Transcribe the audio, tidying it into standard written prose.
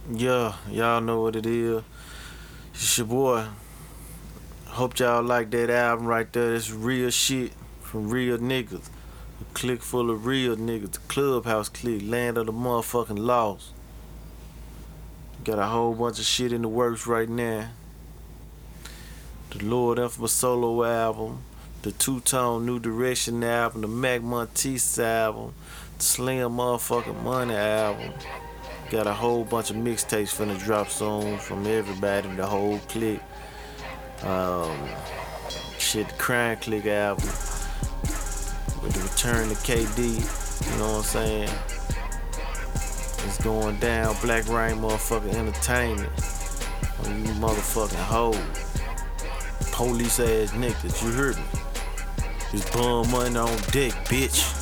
Yeah, y'all know what it is. It's your boy. Hope y'all like that album right there. It's real shit from real niggas. A clique full of real niggas. The Clubhouse clique, land of the motherfucking lost. Got a whole bunch of shit in the works right now. The Lord Infamous solo album, the Two-Tone New Direction album, the Mac Monteith album, the Slim motherfucking Money album. Got a whole bunch of mixtapes finna drop soon from everybody, the whole clique. The Crime Clique album with the return to KD. You know what I'm saying? It's going down. Black Rain motherfucking entertainment. On you motherfucking hoes. Police ass niggas, you heard me? Just bum money on deck, bitch.